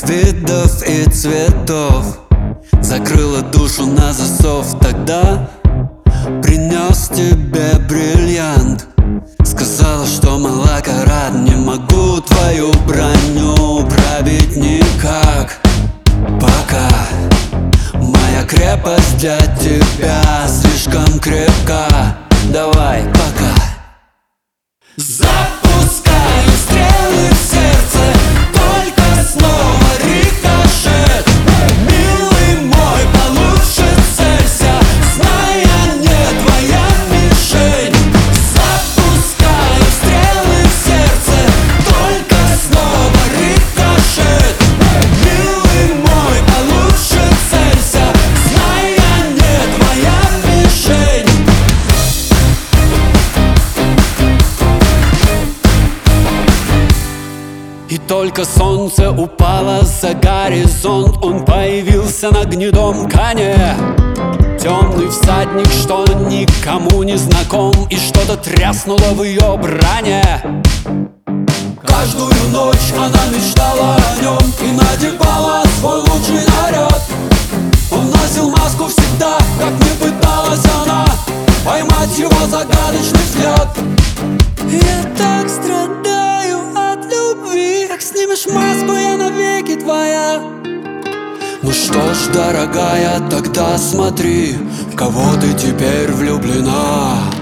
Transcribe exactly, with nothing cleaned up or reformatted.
видов и цветов. Закрыла душу на засов, тогда принес тебе бриллиант. Сказала, что молокорад, не могу твою броню пробить никак. Пока моя крепость для тебя слишком крепка. Давай, пока. Запускаю стрелы в сердце, только снова рикошет. Милый мой, получше целься, зная, не твоя мишень. Запускаю стрелы в сердце, только снова рикошет. Милый мой, получше целься, зная, не твоя мишень. И только солнце упало за горизонт, он появился на гнедом коне. Темный всадник, что никому не знаком, и что-то тряснуло в ее броне. Каждую ночь она мечтала о нем и надевала свой лучший наряд. Он носил маску всегда, как не пыталась она поймать его загадочный взгляд. Я так страдаю от любви, как снимешь маску, я навеки твоя. Ну что ж, дорогая, тогда смотри, в кого ты теперь влюблена.